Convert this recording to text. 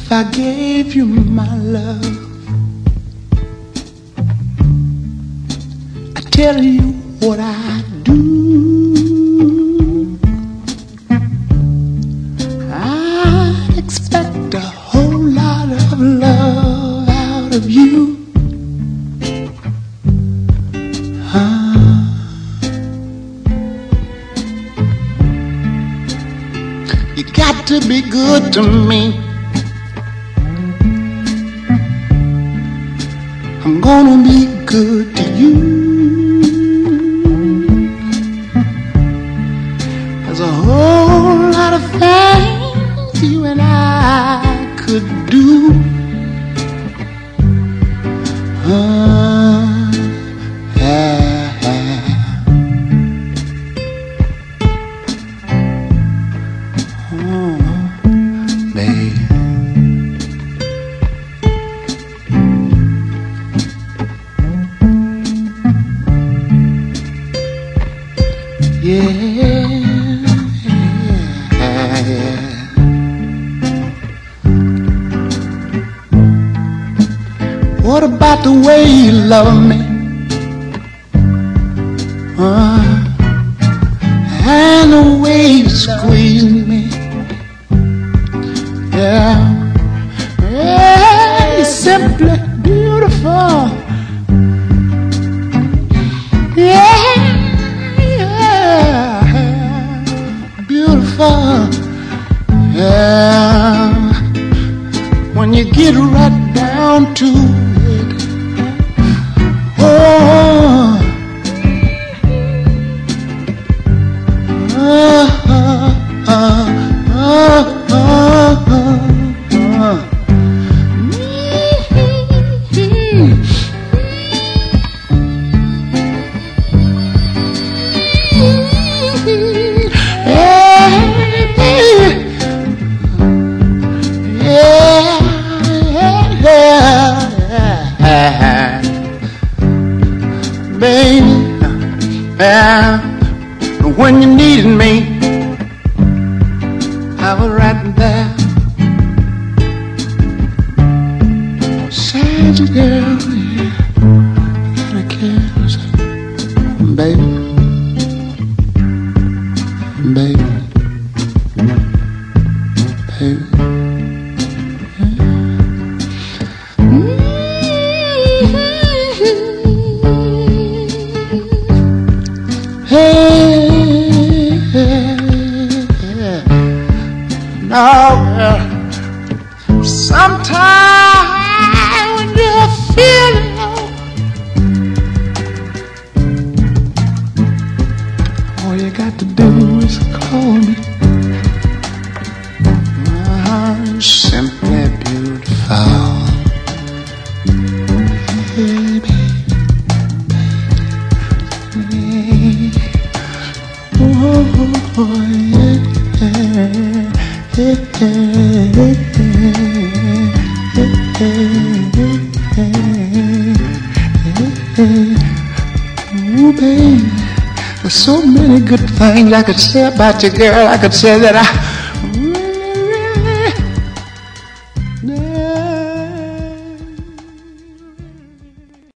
if I gave you my love? I tell you what I do. I expect a whole lot of love out of you. You got to be good to me. I'm gonna be good to you. There's a whole lot of things you and I could do. Babe. What about the way you love me? And the way you squeeze me. Yeah, you're simply beautiful. Yeah, beautiful. Yeah, when you get right down to it. Baby, when you needed me, I was right there beside you, girl. Yeah, I care, baby, baby, baby. Now, sometimes when you're feeling low, all you got to do is call me. I'm simply beautiful. Baby, baby, oh, yeah. Ooh, baby, there's so many good things I could say about you, girl. I could say that